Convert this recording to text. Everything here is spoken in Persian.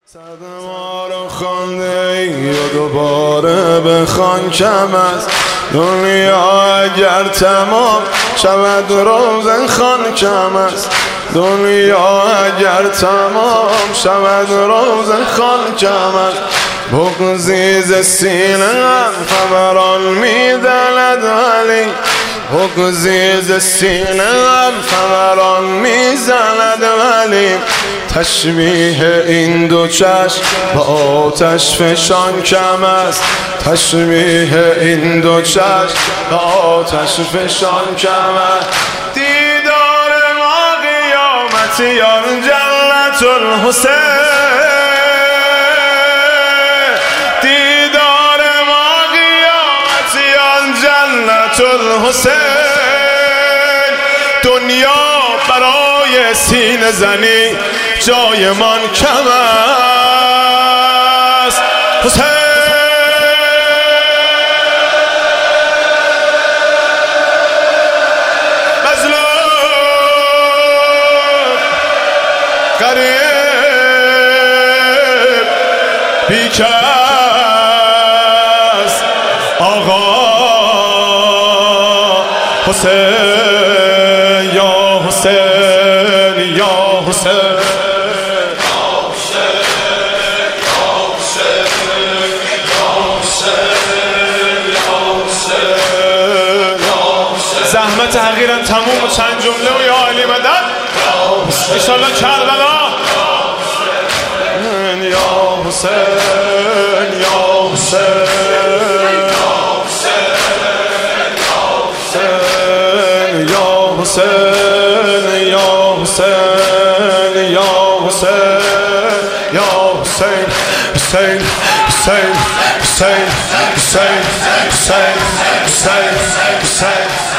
صد ما رو خانده یا دوباره بخوان کم است دنیا اگر تمام شود روز خان کم است دنیا اگر تمام شود روز خان کم است بغضی ز سینه فوران می‌دلد ولی بغضی ز سینه فوران می‌زند ولی تشبیه این دو چشم با آتش فشان کم است تشبیه این دو چشم با آتش فشان کم است دیدار ما قیامتیان جنت الحسین دیدار ما قیامتیان جنت الحسین دنیا برای سینه زنی جای من کم است حسین مظلوم غریب بیکس آقا حسین یا حسین یا حسین زحمت حقیرن تموم و چند جمله و یا علی مدد انشالله کربلا یا حسین یا حسین یا حسین یا حسین یا حسین یا حسین حسین حسین حسین حسین حسین حسین حسین